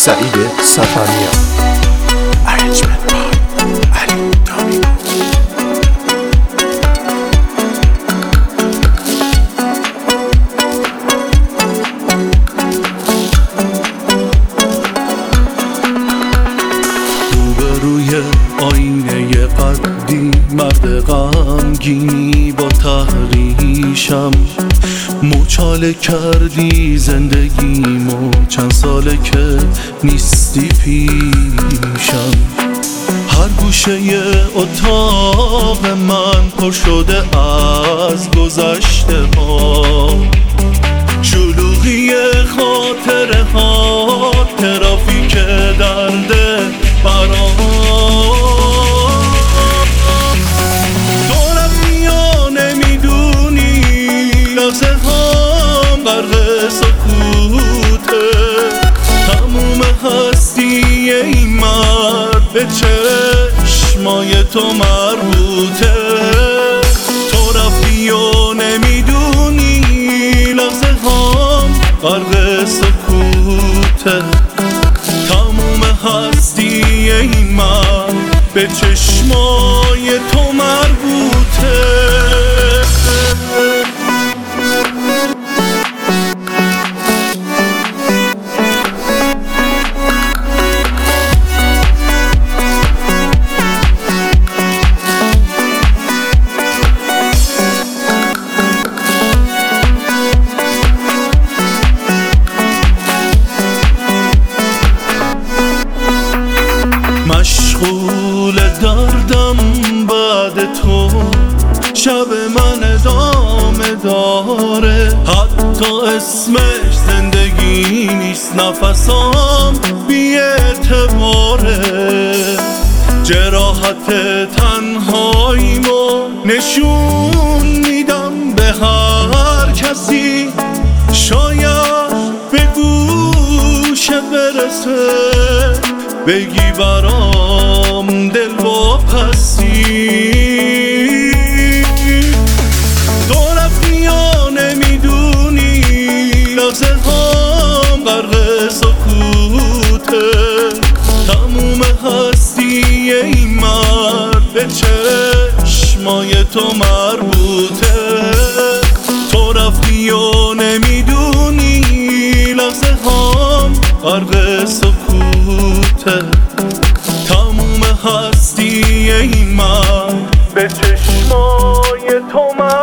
سعید سفریا. ارنجمنت بای علی دامینو. روبروی آینه قدی مرد غمگینی با تحریشم مچاله کردی زندگیمو، چند ساله که نیستی پیشم. هر گوشه اتاق من پر شده از گذشته ها، شلوغی خاطره ها، ترافیک درد برام. این مرد به چشمای تو مربوطه، تو رفتی و نمیدونی لحظه هام غرق سکوته. تموم هستی این مرد به چشمای تو مربوطه. مشغول دردم بعد تو، شب من ادامه داره، حتی اسمش زندگی نیست، نفسام بی اعتباره. جراحت تنهاییمو نشون میدم به هر کسی، شاید به گوش برسه بگی برام دل واپسی. تو رفتی یا نمیدونی لحظه هام غرق سکوته. تموم هستی این مرد به چشمای تو مربوطه. تو رفتی یا نمیدونی لحظه هام غرق سکوته. تموم هستی این مرد به چشمای تو